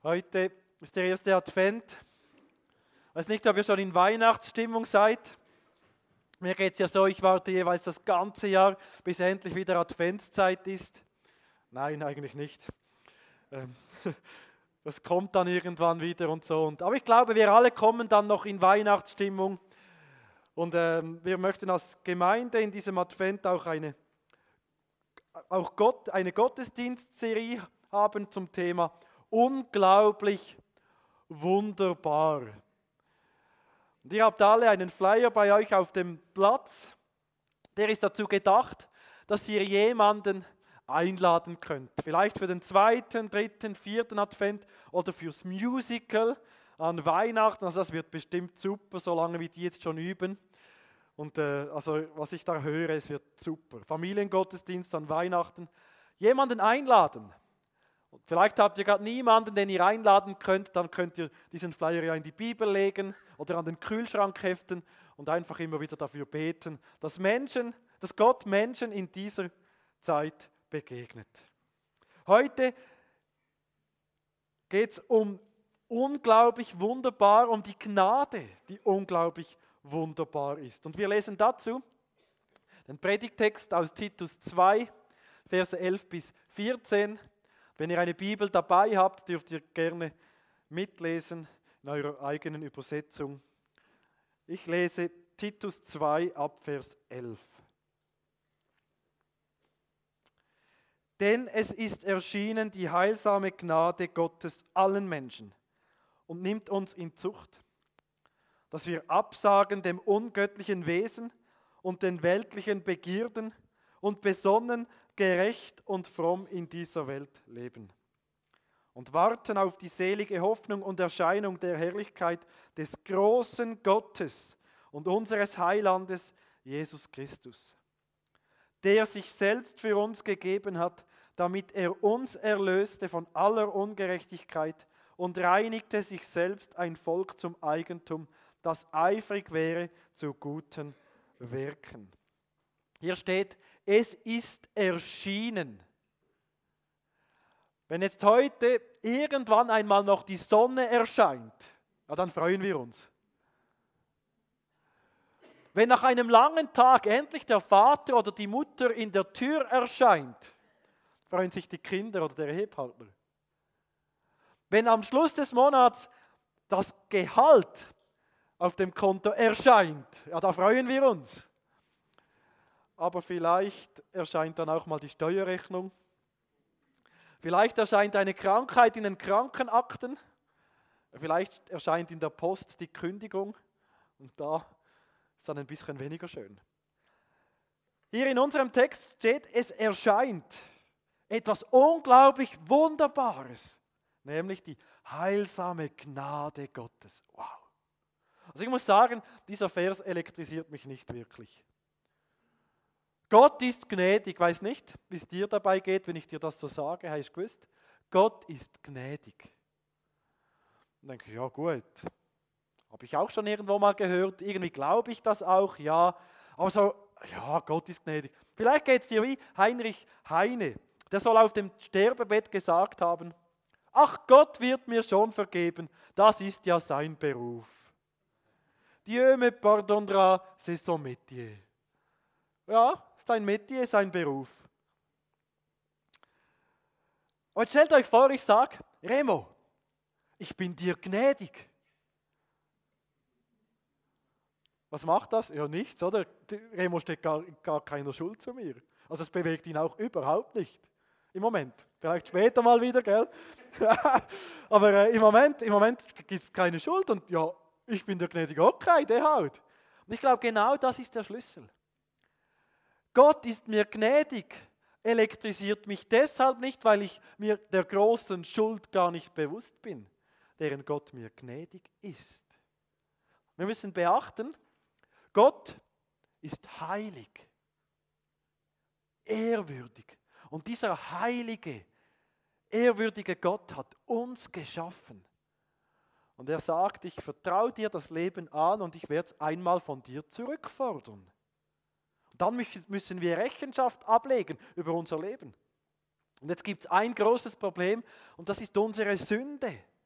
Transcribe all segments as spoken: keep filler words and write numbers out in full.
Heute ist der erste Advent. Ich weiß nicht, ob ihr schon in Weihnachtsstimmung seid. Mir geht es ja so, ich warte jeweils das ganze Jahr, bis endlich wieder Adventszeit ist. Nein, eigentlich nicht. Ähm, Das kommt dann irgendwann wieder und so. Und, aber ich glaube, wir alle kommen dann noch in Weihnachtsstimmung. Und ähm, wir möchten als Gemeinde in diesem Advent auch eine, auch Gott, eine Gottesdienstserie haben zum Thema unglaublich wunderbar. Und ihr habt alle einen Flyer bei euch auf dem Platz. Der ist dazu gedacht, dass ihr jemanden einladen könnt. Vielleicht für den zweiten, dritten, vierten Advent oder fürs Musical an Weihnachten. Also das wird bestimmt super, solange wie die jetzt schon üben. Und äh, also was ich da höre, es wird super. Familiengottesdienst an Weihnachten. Jemanden einladen. Und vielleicht habt ihr gerade niemanden, den ihr einladen könnt, dann könnt ihr diesen Flyer ja in die Bibel legen oder an den Kühlschrank heften und einfach immer wieder dafür beten, dass Menschen, dass Gott Menschen in dieser Zeit begegnet. Heute geht es um unglaublich wunderbar, um die Gnade, die unglaublich wunderbar ist. Und wir lesen dazu den Predigttext aus Titus zwei, Verse elf bis vierzehn. Wenn ihr eine Bibel dabei habt, dürft ihr gerne mitlesen in eurer eigenen Übersetzung. Ich lese Titus zwei ab Vers elf. Denn es ist erschienen die heilsame Gnade Gottes allen Menschen und nimmt uns in Zucht, dass wir absagen dem ungöttlichen Wesen und den weltlichen Begierden und besonnen, gerecht und fromm in dieser Welt leben und warten auf die selige Hoffnung und Erscheinung der Herrlichkeit des großen Gottes und unseres Heilandes Jesus Christus, der sich selbst für uns gegeben hat, damit er uns erlöste von aller Ungerechtigkeit und reinigte sich selbst ein Volk zum Eigentum, das eifrig wäre zu guten Werken. Hier steht, es ist erschienen. Wenn jetzt heute irgendwann einmal noch die Sonne erscheint, ja, dann freuen wir uns. Wenn nach einem langen Tag endlich der Vater oder die Mutter in der Tür erscheint, freuen sich die Kinder oder der Ehepartner. Wenn am Schluss des Monats das Gehalt auf dem Konto erscheint, ja, da freuen wir uns. Aber vielleicht erscheint dann auch mal die Steuerrechnung. Vielleicht erscheint eine Krankheit in den Krankenakten. Vielleicht erscheint in der Post die Kündigung. Und da ist dann ein bisschen weniger schön. Hier in unserem Text steht, es erscheint etwas unglaublich Wunderbares, nämlich die heilsame Gnade Gottes. Wow. Also ich muss sagen, dieser Vers elektrisiert mich nicht wirklich. Gott ist gnädig. Ich weiß nicht, wie es dir dabei geht, wenn ich dir das so sage. Hast du gewusst? Gott ist gnädig. Dann denke ich, ja gut. Habe ich auch schon irgendwo mal gehört. Irgendwie glaube ich das auch, ja. Aber so, ja, Gott ist gnädig. Vielleicht geht es dir wie Heinrich Heine. Der soll auf dem Sterbebett gesagt haben, ach, Gott wird mir schon vergeben. Das ist ja sein Beruf. Dieu me pardonnera, c'est son métier. Ja, sein Metier, sein Beruf. Und stellt euch vor, ich sage, Remo, ich bin dir gnädig. Was macht das? Ja, nichts, oder? Remo steht gar, gar keiner Schuld zu mir. Also es bewegt ihn auch überhaupt nicht. Im Moment. Vielleicht später mal wieder, gell? Aber äh, im Moment, im Moment gibt es keine Schuld und ja, ich bin der gnädige Okay, der halt. Und ich glaube, genau das ist der Schlüssel. Gott ist mir gnädig, elektrisiert mich deshalb nicht, weil ich mir der großen Schuld gar nicht bewusst bin, deren Gott mir gnädig ist. Wir müssen beachten, Gott ist heilig, ehrwürdig. Und dieser heilige, ehrwürdige Gott hat uns geschaffen. Und er sagt, ich vertraue dir das Leben an und ich werde es einmal von dir zurückfordern. Dann müssen wir Rechenschaft ablegen über unser Leben. Und jetzt gibt es ein großes Problem und das ist unsere Sünde.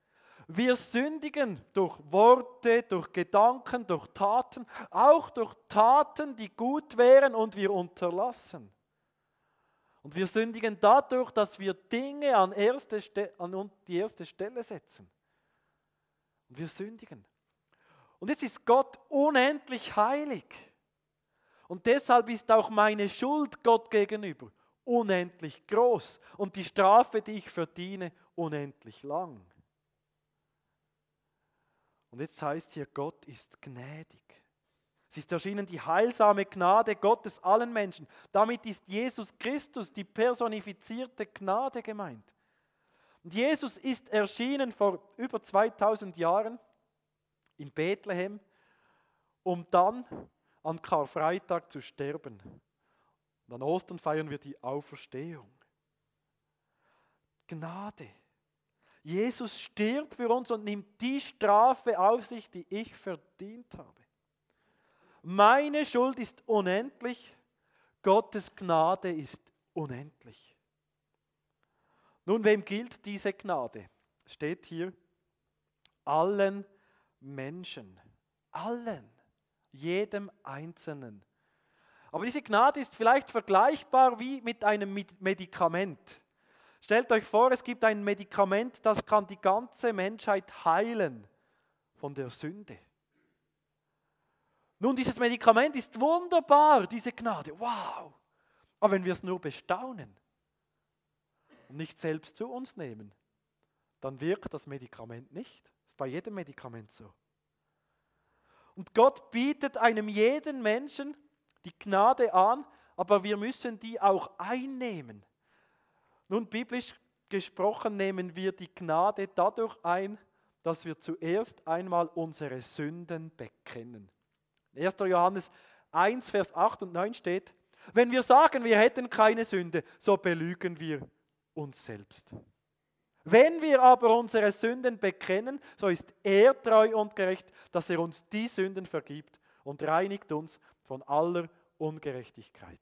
Wir sündigen durch Worte, durch Gedanken, durch Taten, auch durch Taten, die gut wären und wir unterlassen. Und wir sündigen dadurch, dass wir Dinge an, erste Ste- an die erste Stelle setzen. Und wir sündigen. Und jetzt ist Gott unendlich heilig. Und deshalb ist auch meine Schuld Gott gegenüber unendlich groß. Und die Strafe, die ich verdiene, unendlich lang. Und jetzt heißt hier, Gott ist gnädig. Es ist erschienen die heilsame Gnade Gottes allen Menschen. Damit ist Jesus Christus, die personifizierte Gnade gemeint. Und Jesus ist erschienen vor über zweitausend Jahren in Bethlehem, um dann an Karfreitag zu sterben. Und an Ostern feiern wir die Auferstehung. Gnade. Jesus stirbt für uns und nimmt die Strafe auf sich, die ich verdient habe. Meine Schuld ist unendlich, Gottes Gnade ist unendlich. Nun, wem gilt diese Gnade? Steht hier, allen Menschen, allen, jedem Einzelnen. Aber diese Gnade ist vielleicht vergleichbar wie mit einem Medikament. Stellt euch vor, es gibt ein Medikament, das kann die ganze Menschheit heilen von der Sünde. Nun, dieses Medikament ist wunderbar, diese Gnade, wow. Aber wenn wir es nur bestaunen und nicht selbst zu uns nehmen, dann wirkt das Medikament nicht. Das ist bei jedem Medikament so. Und Gott bietet einem jeden Menschen die Gnade an, aber wir müssen die auch einnehmen. Nun, biblisch gesprochen nehmen wir die Gnade dadurch ein, dass wir zuerst einmal unsere Sünden bekennen. erster Johannes eins, Vers acht und neun steht, wenn wir sagen, wir hätten keine Sünde, so belügen wir uns selbst. Wenn wir aber unsere Sünden bekennen, so ist er treu und gerecht, dass er uns die Sünden vergibt und reinigt uns von aller Ungerechtigkeit.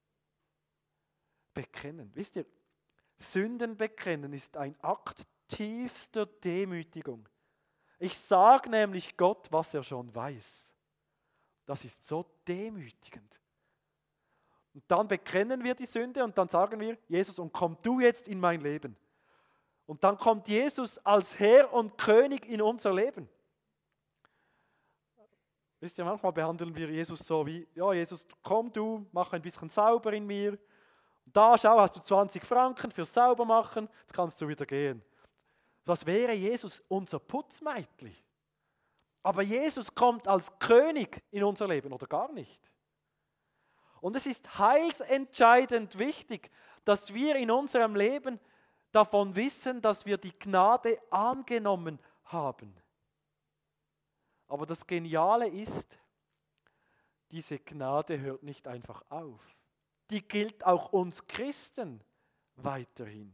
Bekennen. Wisst ihr, Sünden bekennen ist ein Akt tiefster Demütigung. Ich sage nämlich Gott, was er schon weiß. Das ist so demütigend. Und dann bekennen wir die Sünde und dann sagen wir, Jesus, und komm du jetzt in mein Leben. Und dann kommt Jesus als Herr und König in unser Leben. Wisst ihr, manchmal behandeln wir Jesus so wie, ja Jesus, komm du, mach ein bisschen sauber in mir. Da, schau, hast du zwanzig Franken fürs Saubermachen, jetzt kannst du wieder gehen. So als wäre Jesus unser Putzmeitli. Aber Jesus kommt als König in unser Leben oder gar nicht. Und es ist heilsentscheidend wichtig, dass wir in unserem Leben davon wissen, dass wir die Gnade angenommen haben. Aber das Geniale ist, diese Gnade hört nicht einfach auf. Die gilt auch uns Christen weiterhin.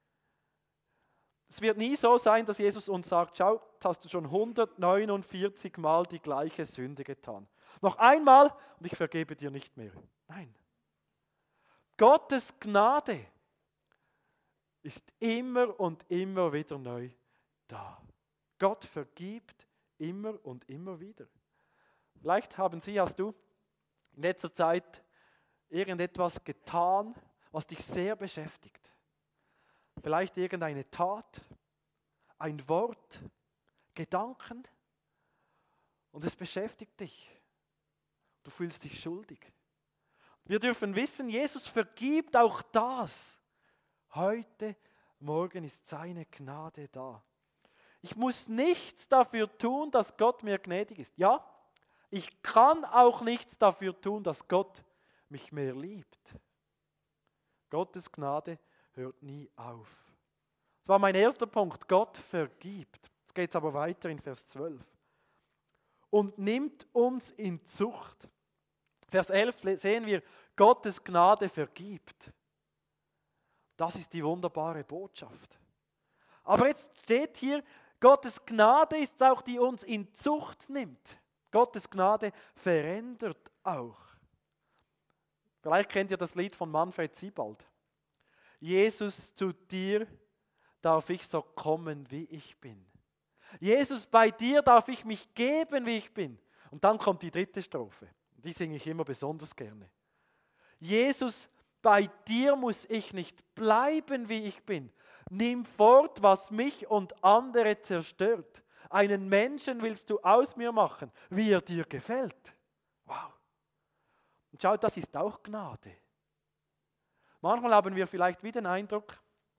Es wird nie so sein, dass Jesus uns sagt, schau, jetzt hast du schon hundertneunundvierzig Mal die gleiche Sünde getan. Noch einmal und ich vergebe dir nicht mehr. Nein. Gottes Gnade ist immer und immer wieder neu da. Gott vergibt immer und immer wieder. Vielleicht haben Sie, hast du in letzter Zeit irgendetwas getan, was dich sehr beschäftigt. Vielleicht irgendeine Tat, ein Wort, Gedanken und es beschäftigt dich. Du fühlst dich schuldig. Wir dürfen wissen, Jesus vergibt auch das. Heute, morgen ist seine Gnade da. Ich muss nichts dafür tun, dass Gott mir gnädig ist. Ja, ich kann auch nichts dafür tun, dass Gott mich mehr liebt. Gottes Gnade hört nie auf. Das war mein erster Punkt. Gott vergibt. Jetzt geht es aber weiter in Vers zwölf. Und nimmt uns in Zucht. Vers elf sehen wir, Gottes Gnade vergibt. Das ist die wunderbare Botschaft. Aber jetzt steht hier, Gottes Gnade ist auch, die uns in Zucht nimmt. Gottes Gnade verändert auch. Vielleicht kennt ihr das Lied von Manfred Siebald. Jesus, zu dir darf ich so kommen, wie ich bin. Jesus, bei dir darf ich mich geben, wie ich bin. Und dann kommt die dritte Strophe. Die singe ich immer besonders gerne. Jesus, bei dir muss ich nicht bleiben, wie ich bin. Nimm fort, was mich und andere zerstört. Einen Menschen willst du aus mir machen, wie er dir gefällt. Wow. Und schau, das ist auch Gnade. Manchmal haben wir vielleicht wieder den Eindruck,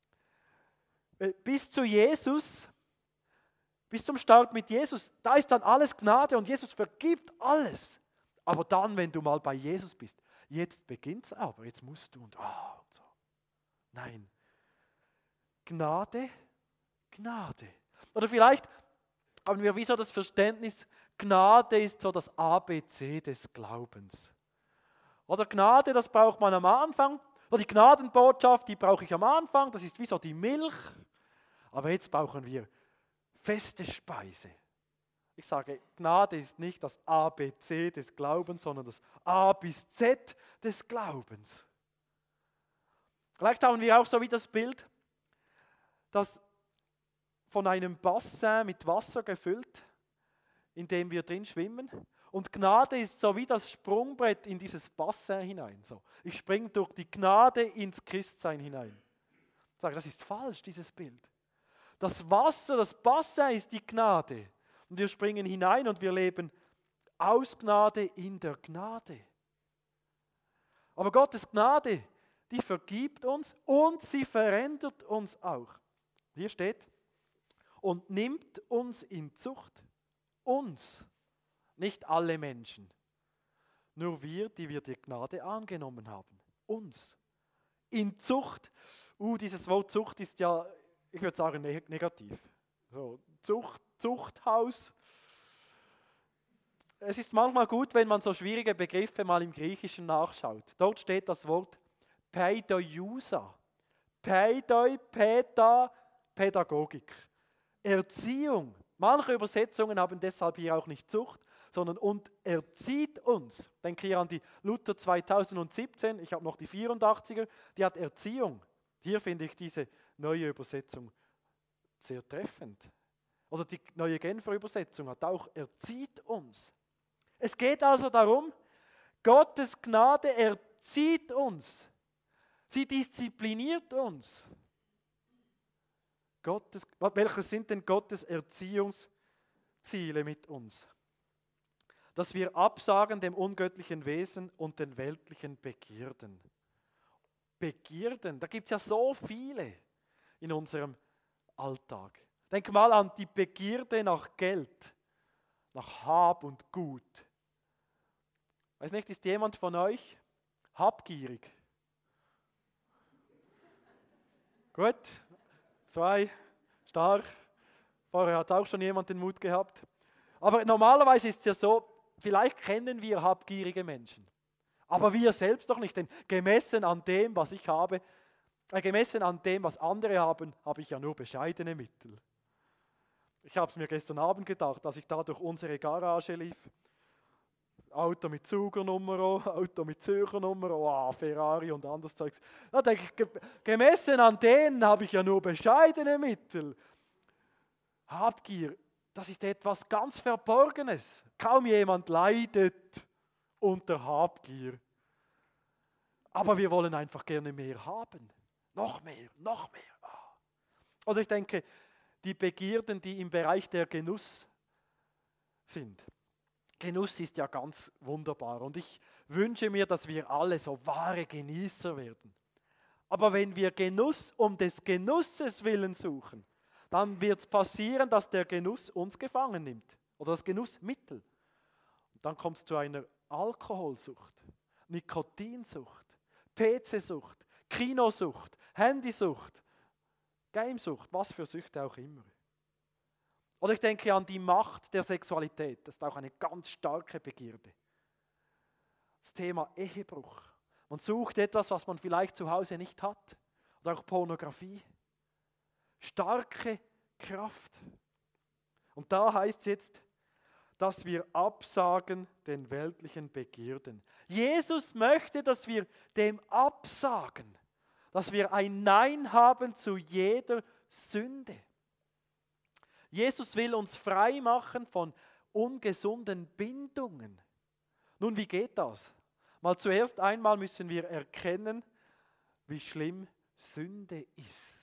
bis zu Jesus, bis zum Start mit Jesus, da ist dann alles Gnade und Jesus vergibt alles. Aber dann, wenn du mal bei Jesus bist, jetzt beginnt es aber, jetzt musst du und ah und so. Nein. Gnade, Gnade. Oder vielleicht haben wir wie so das Verständnis, Gnade ist so das A B C des Glaubens. Oder Gnade, das braucht man am Anfang. Oder die Gnadenbotschaft, die brauche ich am Anfang, das ist wie so die Milch. Aber jetzt brauchen wir feste Speise. Ich sage, Gnade ist nicht das A B C des Glaubens, sondern das A bis Z des Glaubens. Vielleicht haben wir auch so wie das Bild, das von einem Bassin mit Wasser gefüllt, in dem wir drin schwimmen. Und Gnade ist so wie das Sprungbrett in dieses Bassin hinein. So, ich springe durch die Gnade ins Christsein hinein. Ich sage, das ist falsch, dieses Bild. Das Wasser, das Bassin ist die Gnade. Und wir springen hinein und wir leben aus Gnade in der Gnade. Aber Gottes Gnade, die vergibt uns und sie verändert uns auch. Hier steht, und nimmt uns in Zucht. Uns, nicht alle Menschen. Nur wir, die wir die Gnade angenommen haben. Uns. In Zucht. Uh, dieses Wort Zucht ist ja, ich würde sagen, negativ. So, Zucht, Zuchthaus. Es ist manchmal gut, wenn man so schwierige Begriffe mal im Griechischen nachschaut. Dort steht das Wort Pädousia. Pädoi, Päda, Pädagogik. Erziehung. Manche Übersetzungen haben deshalb hier auch nicht Zucht, sondern und erzieht uns. Denke hier an die Luther zweitausendsiebzehn, ich habe noch die vierundachtziger, die hat Erziehung. Hier finde ich diese neue Übersetzung sehr treffend. Oder die neue Genfer Übersetzung hat auch erzieht uns. Es geht also darum, Gottes Gnade erzieht uns. Sie diszipliniert uns. Gottes, welches sind denn Gottes Erziehungsziele mit uns? Dass wir absagen dem ungöttlichen Wesen und den weltlichen Begierden. Begierden, da gibt es ja so viele in unserem Alltag. Denk mal an die Begierde nach Geld, nach Hab und Gut. Weiß nicht, ist jemand von euch habgierig? Gut. Zwei, stark. Vorher hat auch schon jemand den Mut gehabt. Aber normalerweise ist es ja so, vielleicht kennen wir habgierige Menschen. Aber wir selbst doch nicht, denn gemessen an dem, was ich habe, äh, gemessen an dem, was andere haben, habe ich ja nur bescheidene Mittel. Ich habe es mir gestern Abend gedacht, als ich da durch unsere Garage lief. Auto mit Zugernummer, Auto mit Zürchernummer, oh, Ferrari und anderes Zeugs. Da denke ich, gemessen an denen habe ich ja nur bescheidene Mittel. Habgier, das ist etwas ganz Verborgenes. Kaum jemand leidet unter Habgier. Aber wir wollen einfach gerne mehr haben. Noch mehr, noch mehr. Oder ich denke, die Begierden, die im Bereich der Genuss sind. Genuss ist ja ganz wunderbar und ich wünsche mir, dass wir alle so wahre Genießer werden. Aber wenn wir Genuss um des Genusses willen suchen, dann wird es passieren, dass der Genuss uns gefangen nimmt oder das Genussmittel. Und dann kommt es zu einer Alkoholsucht, Nikotinsucht, P C-Sucht, Kinosucht, Handysucht, Gamesucht, was für Süchte auch immer. Oder ich denke an die Macht der Sexualität. Das ist auch eine ganz starke Begierde. Das Thema Ehebruch. Man sucht etwas, was man vielleicht zu Hause nicht hat. Oder auch Pornografie. Starke Kraft. Und da heißt es jetzt, dass wir absagen den weltlichen Begierden. Jesus möchte, dass wir dem absagen. Dass wir ein Nein haben zu jeder Sünde. Jesus will uns frei machen von ungesunden Bindungen. Nun, wie geht das? Mal zuerst einmal müssen wir erkennen, wie schlimm Sünde ist.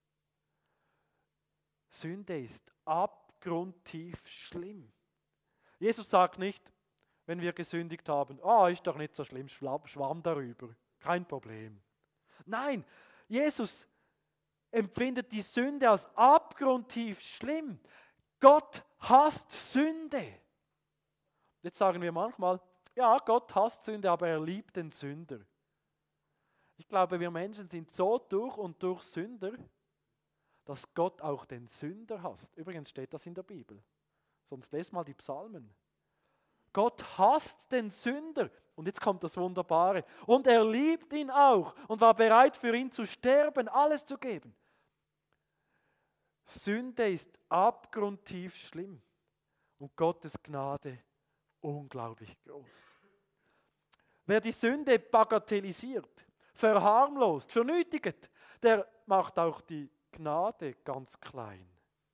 Sünde ist abgrundtief schlimm. Jesus sagt nicht, wenn wir gesündigt haben, ah, oh, ist doch nicht so schlimm, schwamm darüber, kein Problem. Nein, Jesus empfindet die Sünde als abgrundtief schlimm. Gott hasst Sünde. Jetzt sagen wir manchmal, ja, Gott hasst Sünde, aber er liebt den Sünder. Ich glaube, wir Menschen sind so durch und durch Sünder, dass Gott auch den Sünder hasst. Übrigens steht das in der Bibel. Sonst lest mal die Psalmen. Gott hasst den Sünder. Und jetzt kommt das Wunderbare. Und er liebt ihn auch und war bereit für ihn zu sterben, alles zu geben. Sünde ist abgrundtief schlimm und Gottes Gnade unglaublich groß. Wer die Sünde bagatellisiert, verharmlost, vernötigt, der macht auch die Gnade ganz klein.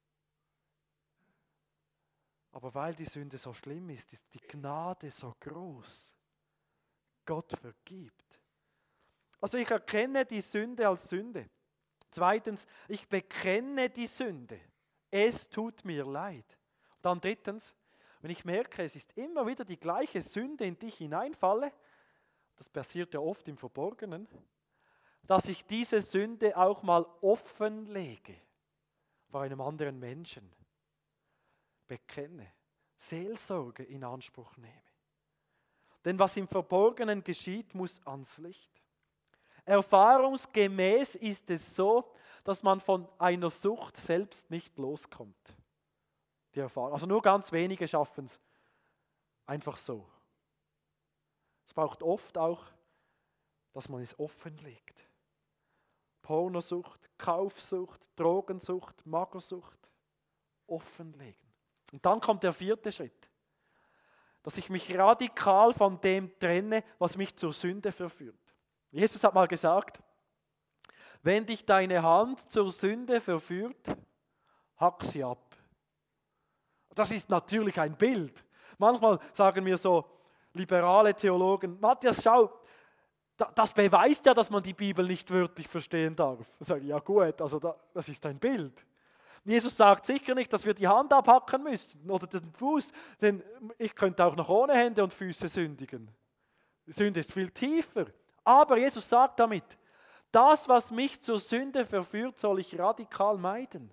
Aber weil die Sünde so schlimm ist, ist die Gnade so groß. Gott vergibt. Also ich erkenne die Sünde als Sünde. Zweitens, ich bekenne die Sünde. Es tut mir leid. Dann drittens, wenn ich merke, es ist immer wieder die gleiche Sünde, in die ich hineinfalle, das passiert ja oft im Verborgenen, dass ich diese Sünde auch mal offenlege vor einem anderen Menschen. Bekenne, Seelsorge in Anspruch nehme. Denn was im Verborgenen geschieht, muss ans Licht. Erfahrungsgemäß ist es so, dass man von einer Sucht selbst nicht loskommt. Die Erfahrung. Also nur ganz wenige schaffen es einfach so. Es braucht oft auch, dass man es offenlegt. Pornosucht, Kaufsucht, Drogensucht, Magersucht, offenlegen. Und dann kommt der vierte Schritt, dass ich mich radikal von dem trenne, was mich zur Sünde verführt. Jesus hat mal gesagt, wenn dich deine Hand zur Sünde verführt, hack sie ab. Das ist natürlich ein Bild. Manchmal sagen mir so liberale Theologen, Matthias, schau, das beweist ja, dass man die Bibel nicht wörtlich verstehen darf. Ich sage, ja gut, also das ist ein Bild. Jesus sagt sicher nicht, dass wir die Hand abhacken müssten oder den Fuß, denn ich könnte auch noch ohne Hände und Füße sündigen. Die Sünde ist viel tiefer. Aber Jesus sagt damit, das, was mich zur Sünde verführt, soll ich radikal meiden.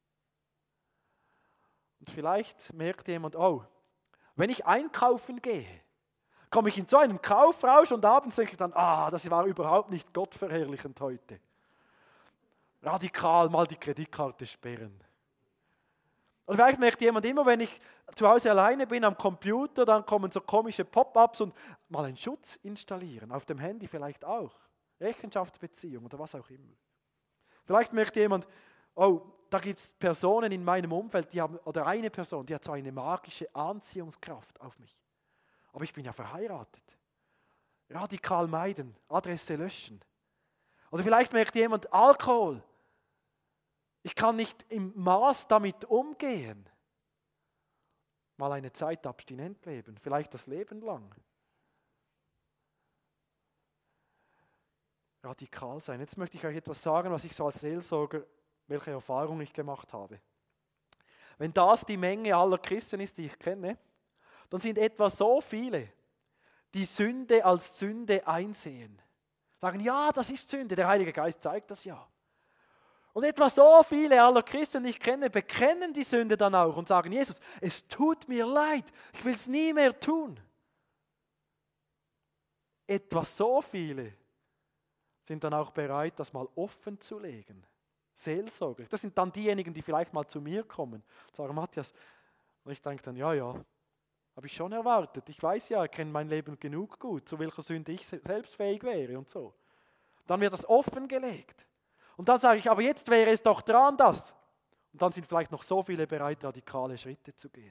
Und vielleicht merkt jemand, oh, wenn ich einkaufen gehe, komme ich in so einen Kaufrausch und abends denke ich dann, ah, das war überhaupt nicht gottverherrlichend heute. Radikal mal die Kreditkarte sperren. Und vielleicht merkt jemand immer, wenn ich zu Hause alleine bin am Computer, dann kommen so komische Pop-ups und mal einen Schutz installieren, auf dem Handy vielleicht auch. Rechenschaftsbeziehung oder was auch immer. Vielleicht merkt jemand, oh, da gibt es Personen in meinem Umfeld, die haben, oder eine Person, die hat so eine magische Anziehungskraft auf mich. Aber ich bin ja verheiratet. Radikal meiden, Adresse löschen. Oder vielleicht merkt jemand, Alkohol. Ich kann nicht im Maß damit umgehen. Mal eine Zeit abstinent leben, vielleicht das Leben lang. Radikal sein. Jetzt möchte ich euch etwas sagen, was ich so als Seelsorger, welche Erfahrung ich gemacht habe. Wenn das die Menge aller Christen ist, die ich kenne, dann sind etwa so viele, die Sünde als Sünde einsehen. Sagen, ja, das ist Sünde, der Heilige Geist zeigt das ja. Und etwa so viele aller Christen, die ich kenne, bekennen die Sünde dann auch und sagen, Jesus, es tut mir leid, ich will es nie mehr tun. Etwa so viele sind dann auch bereit, das mal offen zu legen. Seelsorger. Das sind dann diejenigen, die vielleicht mal zu mir kommen und sagen, Matthias, und ich denke dann, ja, ja, habe ich schon erwartet. Ich weiß ja, ich kenne mein Leben genug gut, zu welcher Sünde ich selbst fähig wäre und so. Dann wird das offengelegt. Und dann sage ich, aber jetzt wäre es doch dran, das. Und dann sind vielleicht noch so viele bereit, radikale Schritte zu gehen.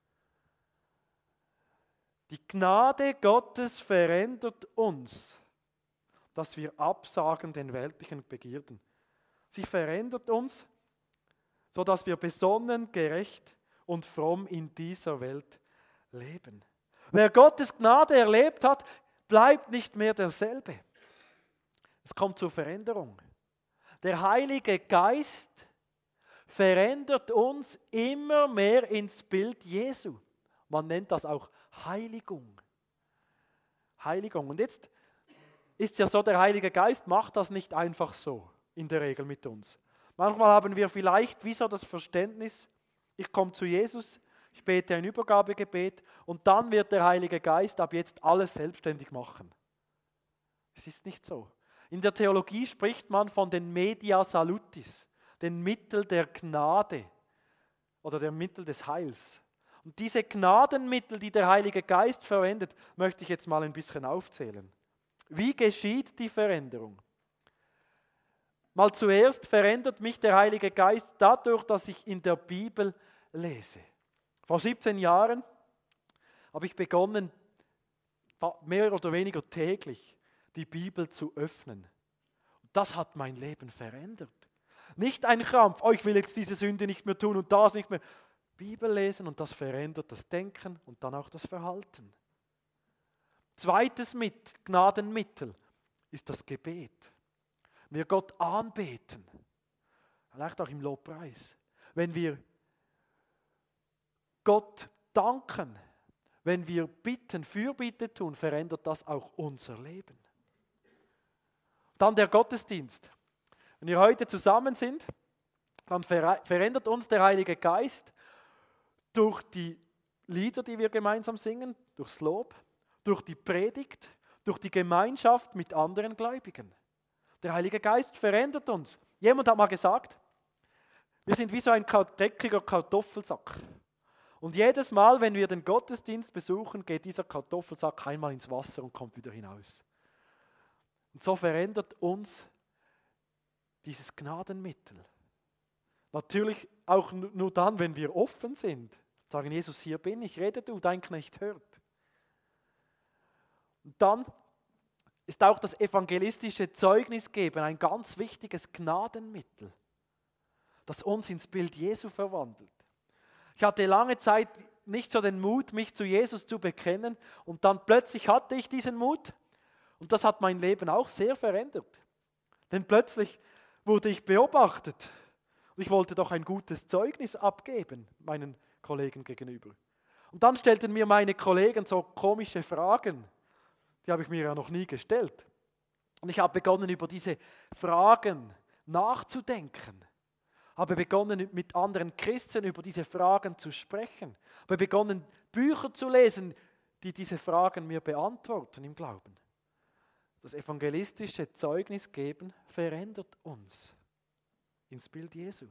Die Gnade Gottes verändert uns, dass wir absagen den weltlichen Begierden. Sie verändert uns, sodass wir besonnen, gerecht und fromm in dieser Welt leben. Wer Gottes Gnade erlebt hat, bleibt nicht mehr derselbe. Es kommt zur Veränderung. Der Heilige Geist verändert uns immer mehr ins Bild Jesu. Man nennt das auch Heiligung. Heiligung. Und jetzt ist es ja so, der Heilige Geist macht das nicht einfach so, in der Regel mit uns. Manchmal haben wir vielleicht wie so das Verständnis, ich komme zu Jesus, ich bete ein Übergabegebet und dann wird der Heilige Geist ab jetzt alles selbstständig machen. Es ist nicht so. In der Theologie spricht man von den Media Salutis, den Mitteln der Gnade oder der Mittel des Heils. Und diese Gnadenmittel, die der Heilige Geist verwendet, möchte ich jetzt mal ein bisschen aufzählen. Wie geschieht die Veränderung? Mal zuerst verändert mich der Heilige Geist dadurch, dass ich in der Bibel lese. Vor siebzehn Jahren habe ich begonnen, mehr oder weniger täglich die Bibel zu öffnen. Das hat mein Leben verändert. Nicht ein Krampf, oh, ich will jetzt diese Sünde nicht mehr tun und das nicht mehr. Bibel lesen und das verändert das Denken und dann auch das Verhalten. Zweites mit, Gnadenmittel ist das Gebet. Wir Gott anbeten, vielleicht auch im Lobpreis. Wenn wir Gott danken, wenn wir bitten, Fürbitte tun, verändert das auch unser Leben. Dann der Gottesdienst. Wenn wir heute zusammen sind, dann verändert uns der Heilige Geist durch die Lieder, die wir gemeinsam singen, durchs Lob, durch die Predigt, durch die Gemeinschaft mit anderen Gläubigen. Der Heilige Geist verändert uns. Jemand hat mal gesagt, wir sind wie so ein dreckiger Kartoffelsack. Und jedes Mal, wenn wir den Gottesdienst besuchen, geht dieser Kartoffelsack einmal ins Wasser und kommt wieder hinaus. Und so verändert uns dieses Gnadenmittel. Natürlich auch nur dann, wenn wir offen sind. Sagen, Jesus, hier bin ich, rede du, dein Knecht hört. Und dann ist auch das evangelistische Zeugnis geben ein ganz wichtiges Gnadenmittel, das uns ins Bild Jesu verwandelt. Ich hatte lange Zeit nicht so den Mut, mich zu Jesus zu bekennen und dann plötzlich hatte ich diesen Mut und das hat mein Leben auch sehr verändert. Denn plötzlich wurde ich beobachtet und ich wollte doch ein gutes Zeugnis abgeben, meinen Kollegen gegenüber. Und dann stellten mir meine Kollegen so komische Fragen, die habe ich mir ja noch nie gestellt. Und ich habe begonnen, über diese Fragen nachzudenken. Habe begonnen, mit anderen Christen über diese Fragen zu sprechen. Habe begonnen, Bücher zu lesen, die diese Fragen mir beantworten im Glauben. Das evangelistische Zeugnis geben verändert uns ins Bild Jesu.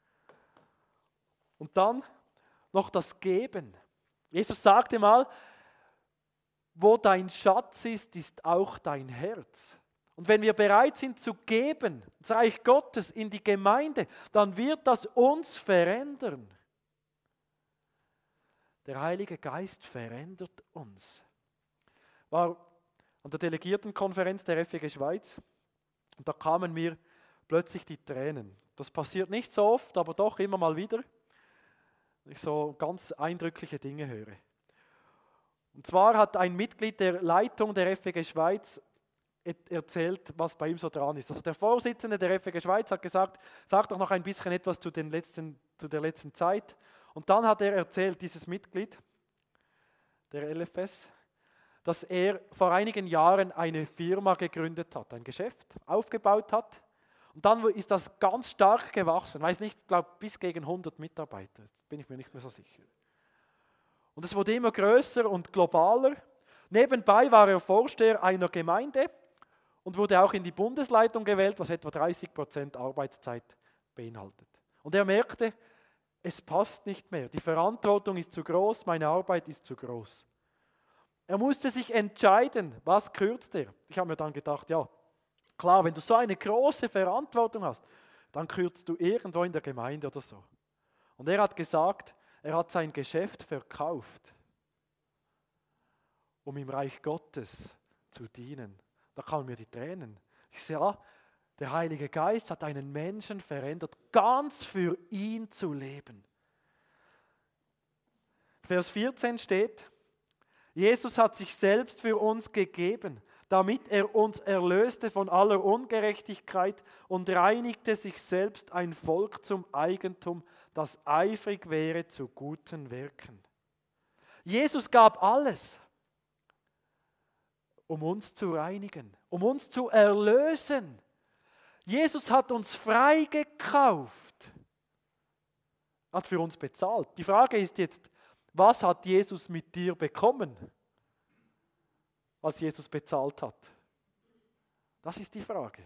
Und dann noch das Geben. Jesus sagte mal, wo dein Schatz ist, ist auch dein Herz. Und wenn wir bereit sind zu geben, das Reich Gottes in die Gemeinde, dann wird das uns verändern. Der Heilige Geist verändert uns. War an der Delegiertenkonferenz der F E G Schweiz und da kamen mir plötzlich die Tränen. Das passiert nicht so oft, aber doch immer mal wieder, wenn ich so ganz eindrückliche Dinge höre. Und zwar hat ein Mitglied der Leitung der F E G Schweiz erzählt, was bei ihm so dran ist. Also der Vorsitzende der F E G Schweiz hat gesagt, sag doch noch ein bisschen etwas zu, den letzten, zu der letzten Zeit. Und dann hat er erzählt, dieses Mitglied der L F S, dass er vor einigen Jahren eine Firma gegründet hat, ein Geschäft aufgebaut hat. Und dann ist das ganz stark gewachsen, weiß nicht, ich glaube bis gegen hundert Mitarbeiter, jetzt bin ich mir nicht mehr so sicher. Und es wurde immer größer und globaler. Nebenbei war er Vorsteher einer Gemeinde und wurde auch in die Bundesleitung gewählt, was etwa dreißig Prozent Arbeitszeit beinhaltet. Und er merkte, es passt nicht mehr. Die Verantwortung ist zu groß, meine Arbeit ist zu groß. Er musste sich entscheiden, was kürzt er. Ich habe mir dann gedacht, ja, klar, wenn du so eine große Verantwortung hast, dann kürzt du irgendwo in der Gemeinde oder so. Und er hat gesagt, er hat sein Geschäft verkauft, um im Reich Gottes zu dienen. Da kamen mir die Tränen. Ich sage, ja, Der Heilige Geist hat einen Menschen verändert, ganz für ihn zu leben. Vers vierzehn steht, Jesus hat sich selbst für uns gegeben, damit er uns erlöste von aller Ungerechtigkeit und reinigte sich selbst ein Volk zum Eigentum, das eifrig wäre zu guten Werken. Jesus gab alles, um uns zu reinigen, um uns zu erlösen. Jesus hat uns freigekauft, hat für uns bezahlt. Die Frage ist jetzt, was hat Jesus mit dir bekommen, als Jesus bezahlt hat? Das ist die Frage.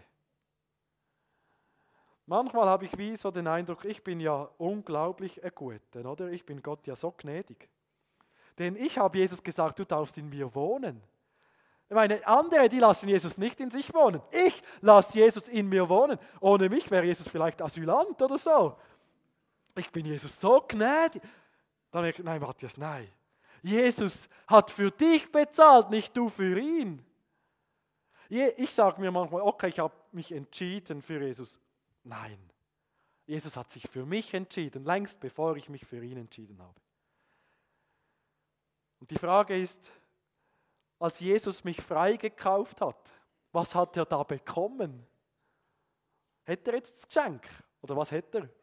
Manchmal habe ich wie so den Eindruck, ich bin ja unglaublich ein Guter, oder? Ich bin Gott ja so gnädig. Denn ich habe Jesus gesagt, du darfst in mir wohnen. Ich meine, andere, die lassen Jesus nicht in sich wohnen. Ich lasse Jesus in mir wohnen. Ohne mich wäre Jesus vielleicht Asylant oder so. Ich bin Jesus so gnädig. Dann denke ich, nein, Matthias, nein. Jesus hat für dich bezahlt, nicht du für ihn. Ich sage mir manchmal, okay, ich habe mich entschieden für Jesus. Nein, Jesus hat sich für mich entschieden, längst bevor ich mich für ihn entschieden habe. Und die Frage ist, als Jesus mich freigekauft hat, was hat er da bekommen? Hätte er jetzt das Geschenk? Oder was hätte er?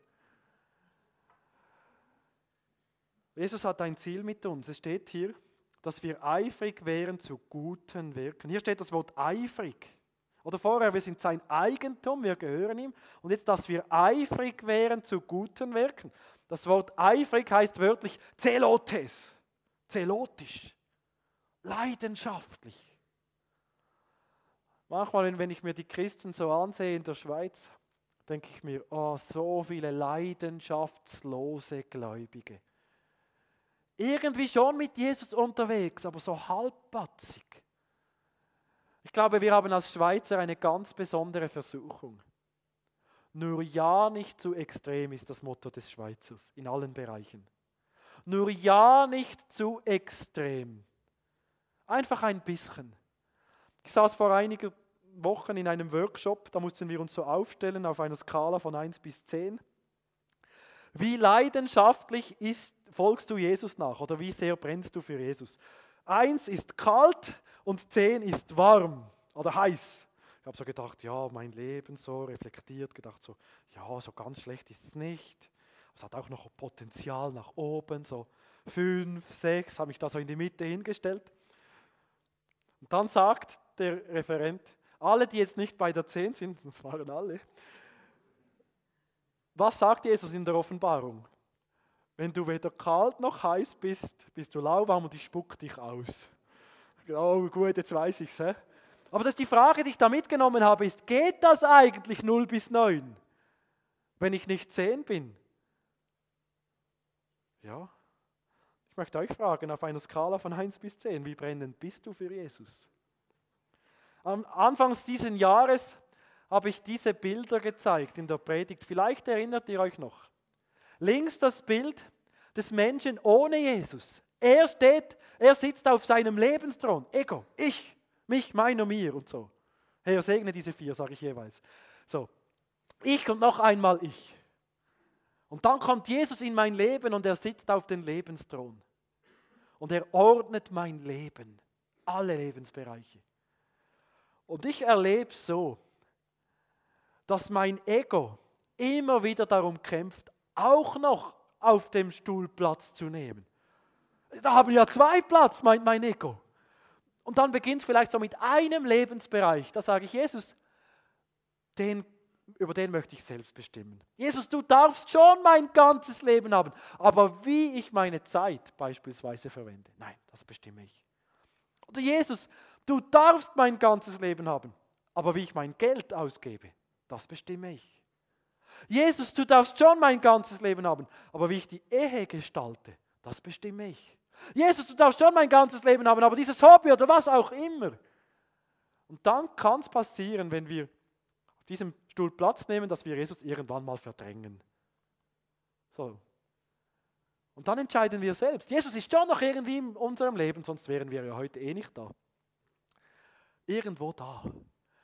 Jesus hat ein Ziel mit uns. Es steht hier, dass wir eifrig wären zu guten Werken. Hier steht das Wort eifrig. Oder vorher, wir sind sein Eigentum, wir gehören ihm. Und jetzt, dass wir eifrig wären zu guten Werken. Das Wort eifrig heißt wörtlich zelotes, zelotisch, leidenschaftlich. Manchmal, wenn ich mir die Christen so ansehe in der Schweiz, denke ich mir, oh, so viele leidenschaftslose Gläubige. Irgendwie schon mit Jesus unterwegs, aber so halbpatzig. Ich glaube, wir haben als Schweizer eine ganz besondere Versuchung. Nur ja nicht zu extrem ist das Motto des Schweizers in allen Bereichen. Nur ja nicht zu extrem. Einfach ein bisschen. Ich saß vor einigen Wochen in einem Workshop, da mussten wir uns so aufstellen auf einer Skala von eins bis zehn. Wie leidenschaftlich ist, folgst du Jesus nach oder wie sehr brennst du für Jesus? Eins ist kalt und zehn ist warm oder heiß. Ich habe so gedacht, ja, mein Leben so reflektiert, gedacht so, ja, so ganz schlecht ist es nicht. Es hat auch noch Potenzial nach oben, so fünf, sechs, habe mich da so in die Mitte hingestellt. Und dann sagt der Referent, alle, die jetzt nicht bei der zehn sind, das waren alle, was sagt Jesus in der Offenbarung? Wenn du weder kalt noch heiß bist, bist du lauwarm und ich spuck dich aus. Oh gut, jetzt weiß ich es. Aber das ist die Frage, die ich da mitgenommen habe, ist, geht das eigentlich null bis neun, wenn ich nicht zehn bin? Ja. Ich möchte euch fragen, auf einer Skala von eins bis zehn, wie brennend bist du für Jesus? Am Anfang dieses Jahres habe ich diese Bilder gezeigt in der Predigt. Vielleicht erinnert ihr euch noch. Links das Bild des Menschen ohne Jesus. Er steht, er sitzt auf seinem Lebensthron. Ego, ich, mich, meiner, mir und so. Herr, segne diese vier, sage ich jeweils. So, ich und noch einmal ich. Und dann kommt Jesus in mein Leben und er sitzt auf dem Lebensthron. Und er ordnet mein Leben, alle Lebensbereiche. Und ich erlebe so, dass mein Ego immer wieder darum kämpft, auch noch auf dem Stuhl Platz zu nehmen. Da haben wir ja zwei Platz, meint mein Ego. Und dann beginnt es vielleicht so mit einem Lebensbereich. Da sage ich, Jesus, den, über den möchte ich selbst bestimmen. Jesus, du darfst schon mein ganzes Leben haben, aber wie ich meine Zeit beispielsweise verwende, nein, das bestimme ich. Oder Jesus, du darfst mein ganzes Leben haben, aber wie ich mein Geld ausgebe, das bestimme ich. Jesus, du darfst schon mein ganzes Leben haben, aber wie ich die Ehe gestalte, das bestimme ich. Jesus, du darfst schon mein ganzes Leben haben, aber dieses Hobby oder was auch immer. Und dann kann es passieren, wenn wir auf diesem Stuhl Platz nehmen, dass wir Jesus irgendwann mal verdrängen. So. Und dann entscheiden wir selbst. Jesus ist schon noch irgendwie in unserem Leben, sonst wären wir ja heute eh nicht da. Irgendwo da.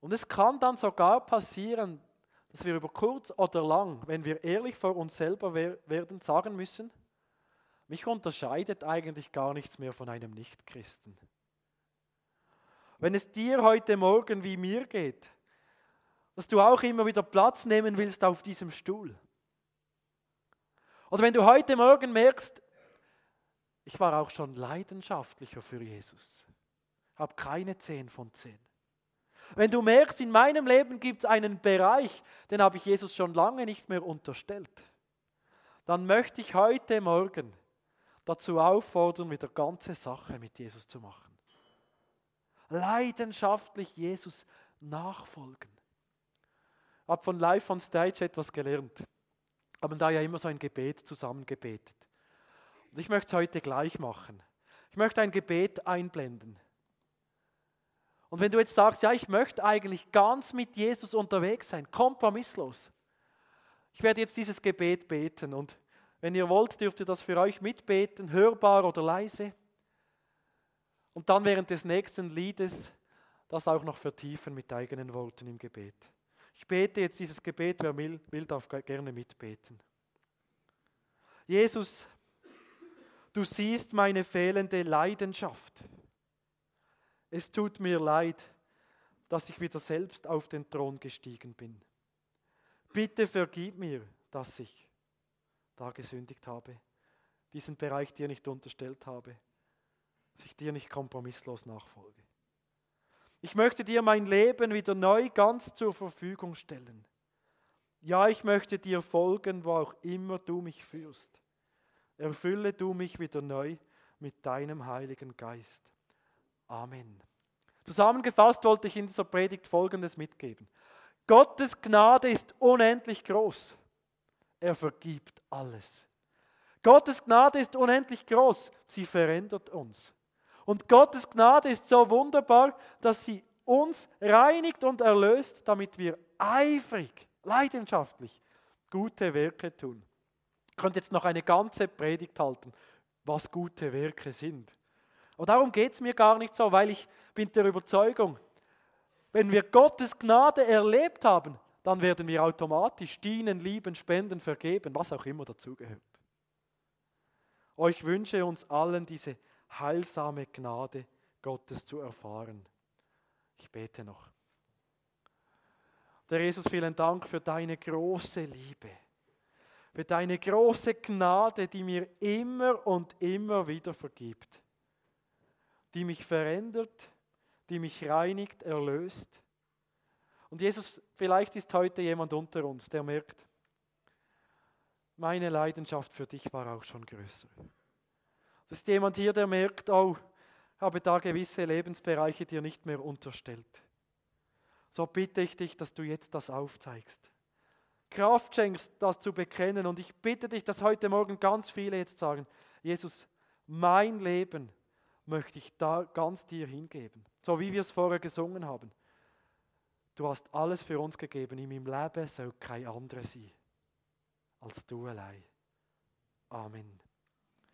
Und es kann dann sogar passieren, dass wir über kurz oder lang, wenn wir ehrlich vor uns selber werden, sagen müssen, mich unterscheidet eigentlich gar nichts mehr von einem Nichtchristen. Wenn es dir heute Morgen wie mir geht, dass du auch immer wieder Platz nehmen willst auf diesem Stuhl. Oder wenn du heute Morgen merkst, ich war auch schon leidenschaftlicher für Jesus, habe keine zehn von zehn. Wenn du merkst, in meinem Leben gibt es einen Bereich, den habe ich Jesus schon lange nicht mehr unterstellt, dann möchte ich heute Morgen dazu auffordern, wieder ganze Sache mit Jesus zu machen. Leidenschaftlich Jesus nachfolgen. Ich habe von Live on Stage etwas gelernt. Haben da ja immer so ein Gebet zusammen gebetet. Und ich möchte es heute gleich machen. Ich möchte ein Gebet einblenden. Und wenn du jetzt sagst, ja, ich möchte eigentlich ganz mit Jesus unterwegs sein, kompromisslos. Ich werde jetzt dieses Gebet beten und wenn ihr wollt, dürft ihr das für euch mitbeten, hörbar oder leise. Und dann während des nächsten Liedes das auch noch vertiefen mit eigenen Worten im Gebet. Ich bete jetzt dieses Gebet, wer will, will darf gerne mitbeten. Jesus, du siehst meine fehlende Leidenschaft. Es tut mir leid, dass ich wieder selbst auf den Thron gestiegen bin. Bitte vergib mir, dass ich da gesündigt habe, diesen Bereich dir nicht unterstellt habe, dass ich dir nicht kompromisslos nachfolge. Ich möchte dir mein Leben wieder neu ganz zur Verfügung stellen. Ja, ich möchte dir folgen, wo auch immer du mich führst. Erfülle du mich wieder neu mit deinem Heiligen Geist. Amen. Zusammengefasst wollte ich in dieser Predigt Folgendes mitgeben. Gottes Gnade ist unendlich groß. Er vergibt alles. Gottes Gnade ist unendlich groß. Sie verändert uns. Und Gottes Gnade ist so wunderbar, dass sie uns reinigt und erlöst, damit wir eifrig, leidenschaftlich gute Werke tun. Ich könnte jetzt noch eine ganze Predigt halten, was gute Werke sind. Aber darum geht es mir gar nicht so, weil ich bin der Überzeugung, wenn wir Gottes Gnade erlebt haben, dann werden wir automatisch dienen, lieben, spenden, vergeben, was auch immer dazugehört. Ich wünsche uns allen diese heilsame Gnade Gottes zu erfahren. Ich bete noch. Der Jesus, vielen Dank für deine große Liebe, für deine große Gnade, die mir immer und immer wieder vergibt, die mich verändert, die mich reinigt, erlöst. Und Jesus, vielleicht ist heute jemand unter uns, der merkt, meine Leidenschaft für dich war auch schon größer. Das ist jemand hier, der merkt, oh, ich habe da gewisse Lebensbereiche dir nicht mehr unterstellt. So bitte ich dich, dass du jetzt das aufzeigst. Kraft schenkst, das zu bekennen. Und ich bitte dich, dass heute Morgen ganz viele jetzt sagen, Jesus, mein Leben möchte ich da ganz dir hingeben. So wie wir es vorher gesungen haben. Du hast alles für uns gegeben. In meinem Leben soll kein anderer sein als du allein. Amen.